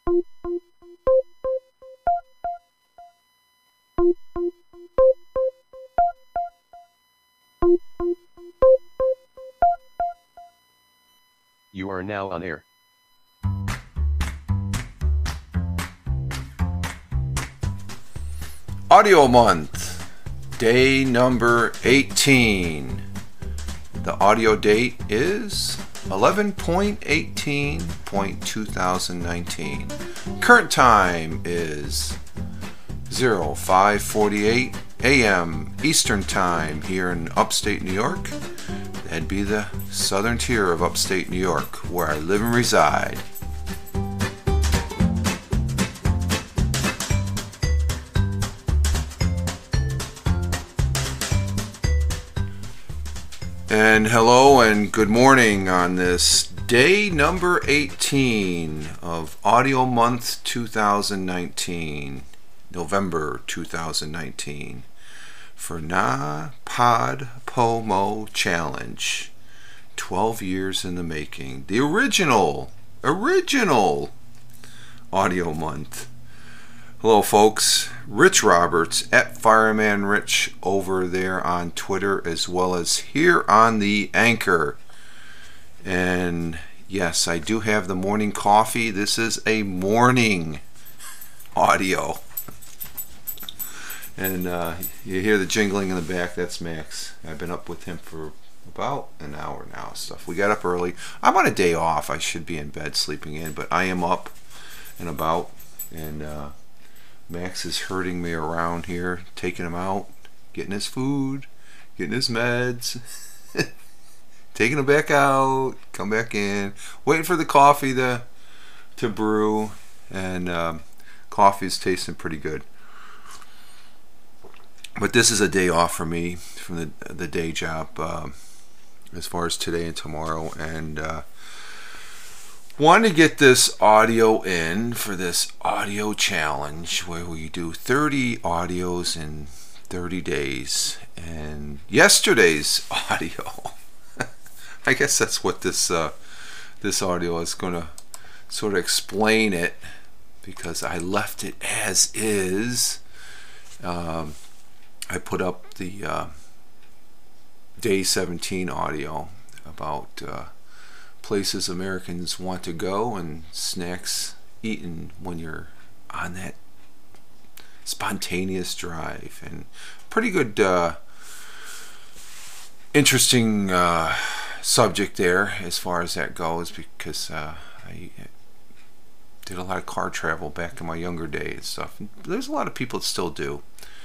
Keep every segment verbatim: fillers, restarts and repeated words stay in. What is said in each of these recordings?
You are now on air. Audio Month, day number eighteen. The audio date is eleven eighteen two thousand nineteen. Current time is oh five forty-eight a m Eastern Time here in upstate New York. That'd be the southern tier of upstate New York, where I live and reside. And hello and good morning on this day number eighteen of Audio Month two thousand nineteen, November two thousand nineteen, for Na Pod Pomo Challenge. twelve years in the making. The original, original Audio Month. Hello folks, Rich Roberts at Fireman Rich over there on Twitter, as well as here on the Anchor. And yes, I do have the morning coffee. This is a morning audio. And uh, you hear the jingling in the back, that's Max. I've been up with him for about an hour now. Stuff. We got up early. I'm on a day off. I should be in bed sleeping in, but I am up and about, and uh, Max is herding me around here, taking him out, getting his food, getting his meds, taking him back out, come back in, waiting for the coffee to to brew, and um, coffee is tasting pretty good. But this is a day off for me from the the day job, um, as far as today and tomorrow, and uh, wanted to get this audio in for this audio challenge where we do thirty audios in thirty days. And yesterday's audio, I guess that's what this uh, this audio is going to sort of explain it, because I left it as is. Um, I put up the uh, day seventeen audio about uh, places Americans want to go and snacks eaten when you're on that spontaneous drive. And pretty good, uh, interesting uh, subject there as far as that goes, because uh, I did a lot of car travel back in my younger days and stuff. There's a lot of people that still do.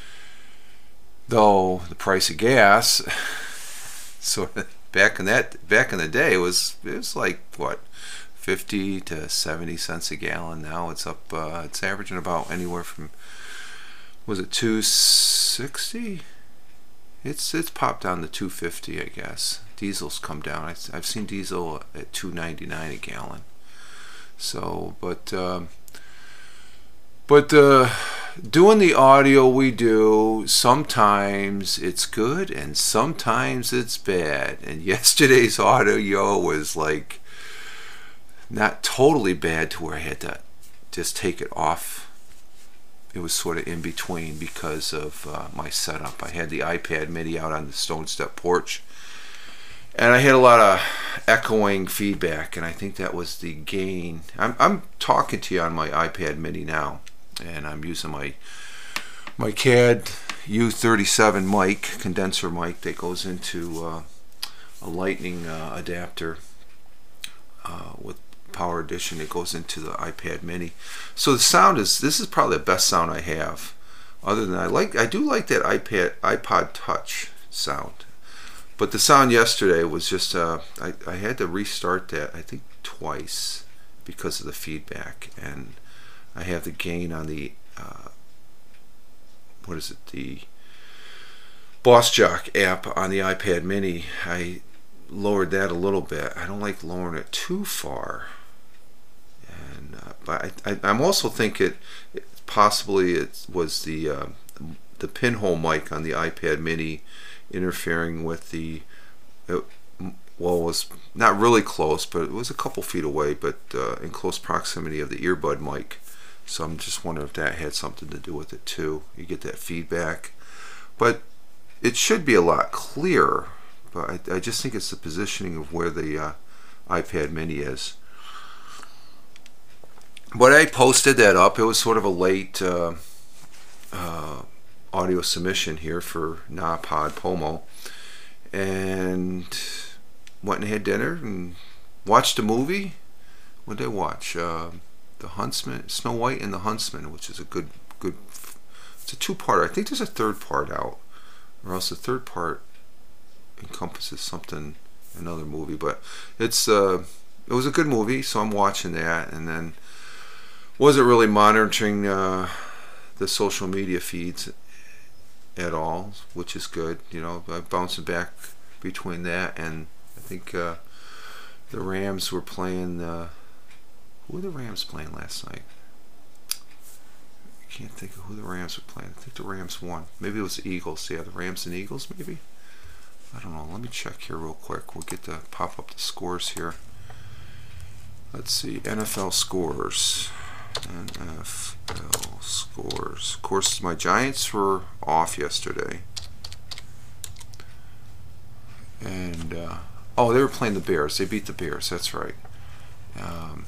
Though the price of gas, sort of back in that back in the day, was it was like what, fifty to seventy cents a gallon. Now it's up. Uh, it's averaging about anywhere from, was it two sixty? It's it's popped down to two fifty, I guess. Diesel's come down. I, I've seen diesel at two ninety nine a gallon. So, but. Um, But uh, doing the audio we do, sometimes it's good and sometimes it's bad. And yesterday's audio was like not totally bad to where I had to just take it off. It was sort of in between because of uh, my setup. I had the iPad mini out on the stone step porch, and I had a lot of echoing feedback, and I think that was the gain. I'm, I'm talking to you on my iPad mini now, and I'm using my my C A D U thirty-seven mic, condenser mic that goes into uh, a lightning uh, adapter uh, with Power Edition. It goes into the iPad mini. So the sound is, this is probably the best sound I have. Other than I like, I do like that iPad iPod Touch sound. But the sound yesterday was just, uh, I, I had to restart that, I think twice, because of the feedback. And I have the gain on the, uh, what is it, the Boss Jock app on the iPad mini. I lowered that a little bit. I don't like lowering it too far. And uh, but I, I, I'm also thinking it, possibly it was the uh, the pinhole mic on the iPad mini interfering with the uh, well, it was not really close, but it was a couple feet away, but uh, in close proximity of the earbud mic. So I'm just wondering if that had something to do with it too. You get that feedback, but it should be a lot clearer. But I, I just think it's the positioning of where the uh, iPad Mini is. But I posted that up. It was sort of a late uh, uh, audio submission here for Napod Pomo, and went and had dinner and watched a movie. What did I watch? Uh, the Huntsman, Snow White and the Huntsman, which is a good, good. It's a two-part. I think there's a third part out, or else the third part encompasses something, another movie. But it's uh, it was a good movie, so I'm watching that, and then wasn't really monitoring uh, the social media feeds at all, which is good. You know, I'm bouncing back between that and I think uh, the Rams were playing. Uh, who were the Rams playing last night? I can't think of who the Rams were playing. I think the Rams won. Maybe it was the Eagles. Yeah, the Rams and Eagles, maybe. I don't know. Let me check here real quick. We'll get to pop up the scores here. Let's see. N F L scores. N F L scores. Of course, my Giants were off yesterday. And, uh, oh, they were playing the Bears. They beat the Bears. That's right. Um,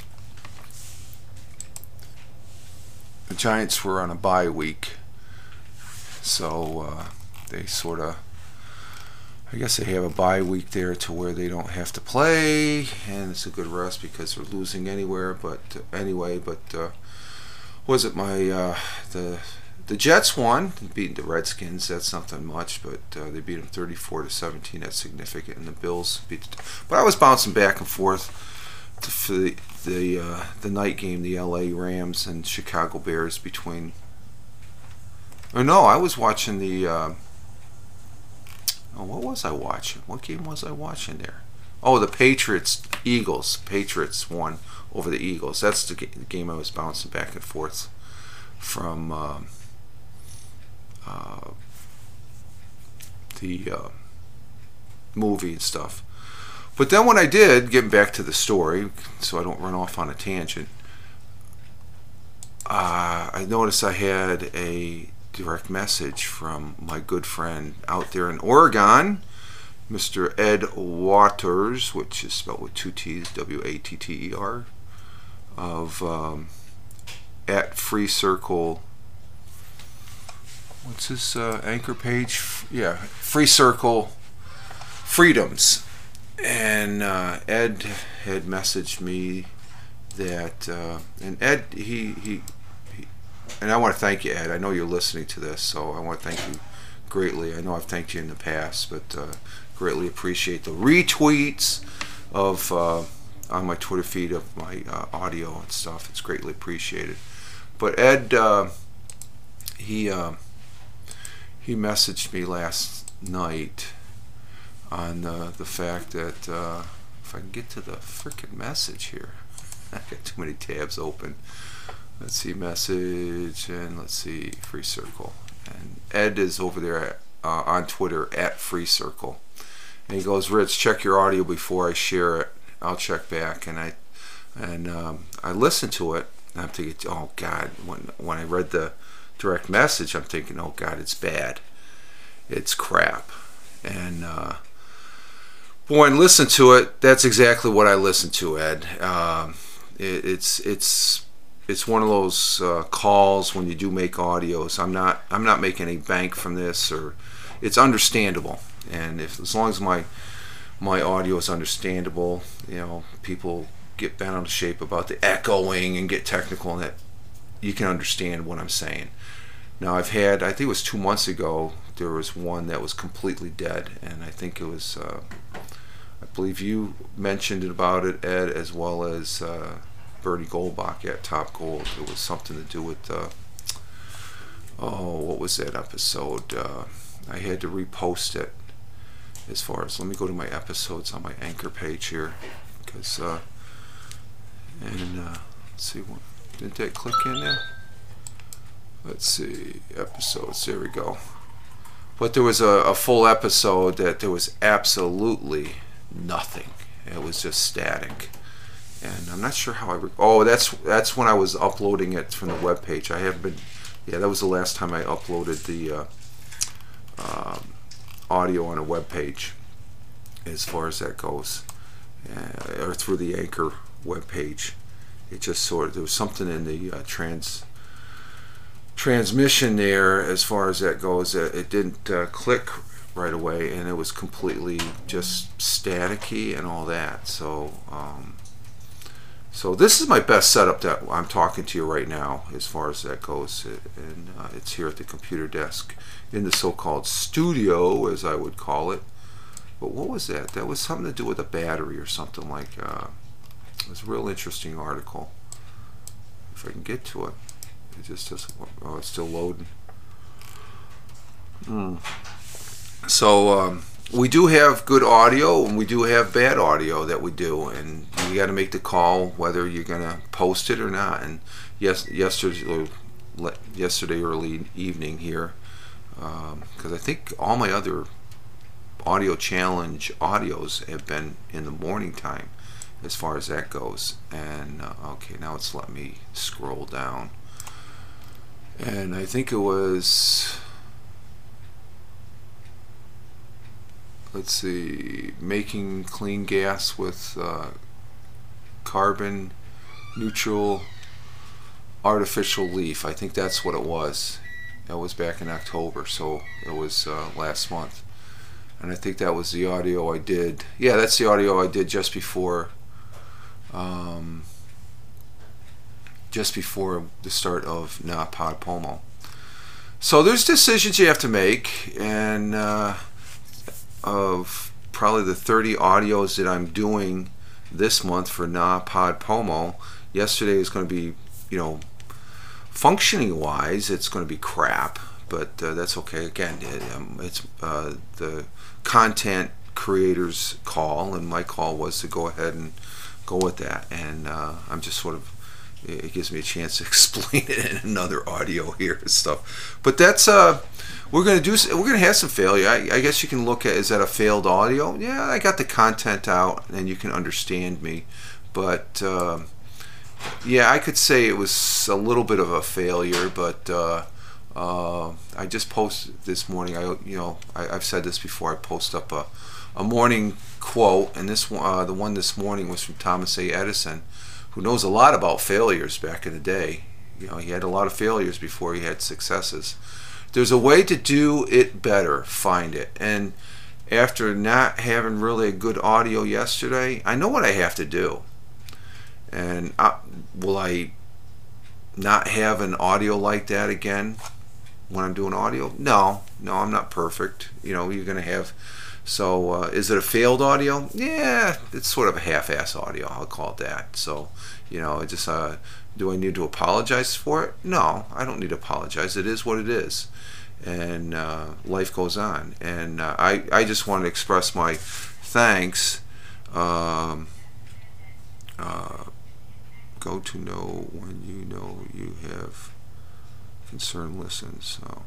the Giants were on a bye week. So uh, they sort of, I guess they have a bye week there to where they don't have to play, and it's a good rest because they're losing anywhere. But uh, anyway, but uh, was it my uh, the the Jets won, beating the Redskins. That's nothing much, but uh, they beat them thirty-four to seventeen. That's significant. And the Bills beat. The, but I was bouncing back and forth to for the the, uh, the night game, the L A Rams and Chicago Bears between. Or no, I was watching the. Uh, Oh, what was I watching? What game was I watching there? Oh, the Patriots, Eagles. Patriots won over the Eagles. That's the, ga- the game I was bouncing back and forth from uh, uh, the uh, movie and stuff. But then when I did, getting back to the story, so I don't run off on a tangent, uh, I noticed I had a direct message from my good friend out there in Oregon, Mister Ed Waters, which is spelled with two T's, W A T T E R, of um, at Free Circle. What's his uh, anchor page? Yeah, Free Circle Freedoms. And uh, Ed had messaged me that, uh, and Ed, he, he and I want to thank you, Ed. I know you're listening to this, so I want to thank you greatly. I know I've thanked you in the past, but uh, greatly appreciate the retweets of uh, on my Twitter feed of my uh, audio and stuff. It's greatly appreciated. But Ed, uh, he uh, he messaged me last night on uh, the fact that uh, if I can get to the freaking message here, I got too many tabs open. Let's see, message, and let's see, Free Circle. And Ed is over there at, uh, on Twitter at Free Circle. And he goes, Rich, check your audio before I share it. I'll check back. And I and um, I listened to it, and I'm thinking, oh God, when when I read the direct message, I'm thinking, oh God, it's bad. It's crap. And uh, when I listened to it, that's exactly what I listened to, Ed. Um, it, it's it's It's one of those uh, calls when you do make audios. I'm not. I'm not making any bank from this, or it's understandable. And if as long as my my audio is understandable, you know, people get bent out of shape about the echoing and get technical, and that you can understand what I'm saying. Now I've had. I think it was two months ago. There was one that was completely dead, and I think it was. Uh, I believe you mentioned it about it, Ed, as well as. Uh, Bernie Goldbach at Top Gold. It was something to do with uh, oh, what was that episode? Uh, I had to repost it. As far as let me go to my episodes on my anchor page here, because uh, and uh, let's see, what didn't that click in there? Let's see, episodes. There we go. But there was a, a full episode that there was absolutely nothing. It was just static. And I'm not sure how I. Re- oh, that's that's when I was uploading it from the web page. I haven't been. Yeah, that was the last time I uploaded the uh, um, audio on a web page, as far as that goes, uh, or through the Anchor web page. It just sort of, there was something in the uh, trans transmission there, as far as that goes. Uh, it didn't uh, click right away, and it was completely just staticky and all that. So. Um, So this is my best setup that I'm talking to you right now, as far as that goes, and uh, it's here at the computer desk in the so-called studio, as I would call it. But what was that? That was something to do with a battery or something like. Uh, it was a real interesting article. If I can get to it, it just doesn't. Oh, it's still loading. Mm. So. Um, We do have good audio, and we do have bad audio that we do, and you got to make the call whether you're going to post it or not. And yes, yesterday, yesterday early evening here, because um, I think all my other audio challenge audios have been in the morning time, as far as that goes. And uh, okay, now it's letting me scroll down, and I think it was. Let's see, making clean gas with uh, carbon neutral artificial leaf. I think that's what it was. That was back in October, so it was uh, last month. And I think that was the audio I did. Yeah, that's the audio I did just before, um, just before the start of Na Podpomo. So there's decisions you have to make, and. Uh, of probably the thirty audios that I'm doing this month for Na Podpomo. Yesterday is going to be, you know, functioning wise, it's going to be crap, but uh, that's okay. Again, it, um, it's uh, the content creator's call, and my call was to go ahead and go with that. And uh, I'm just sort of, it gives me a chance to explain it in another audio here and stuff. But that's uh. We're gonna do. We're gonna have some failure. I, I guess you can look at, is that a failed audio? Yeah, I got the content out, and you can understand me. But uh, yeah, I could say it was a little bit of a failure. But uh, uh, I just posted this morning. I you know I, I've said this before. I post up a a morning quote, and this uh, the one this morning was from Thomas A. Edison, who knows a lot about failures back in the day. You know, he had a lot of failures before he had successes. There's a way to do it better. Find it. And after not having really a good audio yesterday, I know what I have to do. And I, will I not have an audio like that again when I'm doing audio? No, no, I'm not perfect. You know, you're going to have. So uh, is it a failed audio? Yeah, it's sort of a half-ass audio. I'll call it that. So, you know, it just uh, do I need to apologize for it? No, I don't need to apologize. It is what it is. And uh, life goes on. And uh, I, I just want to express my thanks. Um, uh, go to know when you know you have concerned listens. So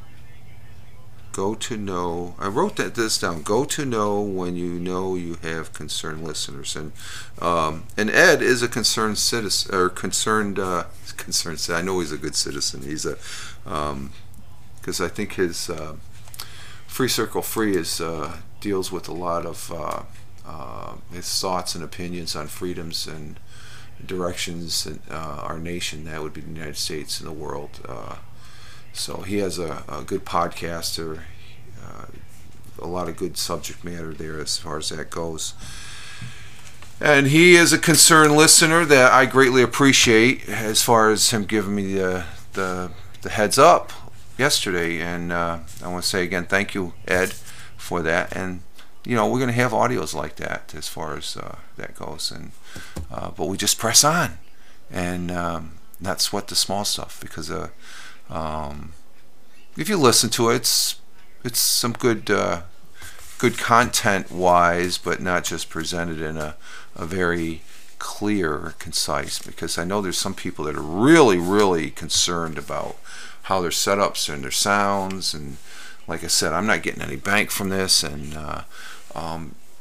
go to know. I wrote that this down. Go to know when you know you have concerned listeners. And um, and Ed is a concerned citizen, or concerned uh, concerned. I know he's a good citizen. He's a um, because I think his uh, Free Circle Free is uh, deals with a lot of uh, uh, his thoughts and opinions on freedoms and directions in uh, our nation. That would be the United States and the world. Uh, so he has a, a good podcast, or uh, a lot of good subject matter there as far as that goes. And he is a concerned listener that I greatly appreciate, as far as him giving me the the, the heads up yesterday. And uh, I want to say again, thank you, Ed, for that. And you know, we're going to have audios like that as far as uh, that goes. And uh, but we just press on and um, not sweat the small stuff, because uh, um, if you listen to it, it's it's some good uh, good content wise, but not just presented in a, a very clear, concise. Because I know there's some people that are really, really concerned about how their setups and their sounds, and like I said, I'm not getting any bank from this, and uh, um,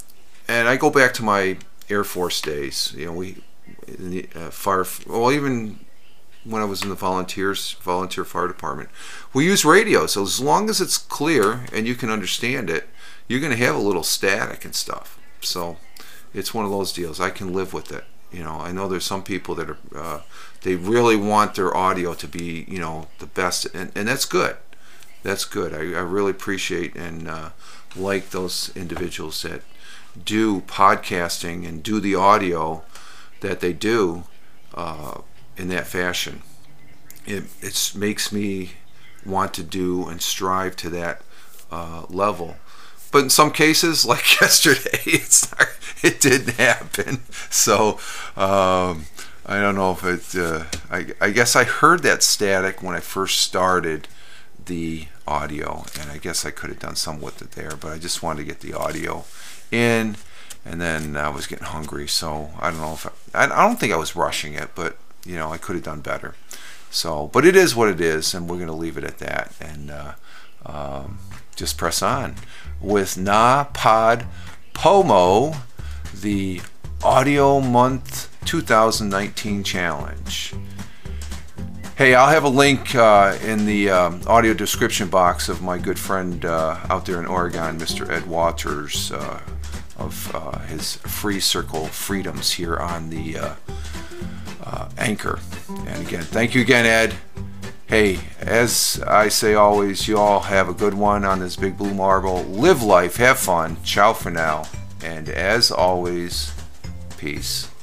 and I go back to my Air Force days. You know, we in the uh, fire. Well, even when I was in the volunteers, volunteer fire department, we use radio. So as long as it's clear and you can understand it, you're going to have a little static and stuff. So it's one of those deals. I can live with it. You know, I know there's some people that are uh, they really want their audio to be, you know, the best, and, and that's good. That's good. I, I really appreciate and uh, like those individuals that do podcasting and do the audio that they do uh, in that fashion. It it's makes me want to do and strive to that uh, level. But in some cases, like yesterday, it's not, it didn't happen. So um, I don't know if it. Uh, I, I guess I heard that static when I first started the audio, and I guess I could have done some with it there. But I just wanted to get the audio in, and then I was getting hungry. So I don't know if I, I don't think I was rushing it, but you know, I could have done better. So, but it is what it is, and we're going to leave it at that, and uh, um, just press on with Na Pod Pomo, the Audio Month two thousand nineteen Challenge. Hey, I'll have a link uh, in the um, audio description box of my good friend uh, out there in Oregon, Mister Ed Waters, uh, of uh, his Free Circle Freedoms here on the uh, uh, Anchor. And again, thank you again, Ed. Hey, as I say always, you all have a good one on this big blue marble. Live life, have fun. Ciao for now. And as always, peace.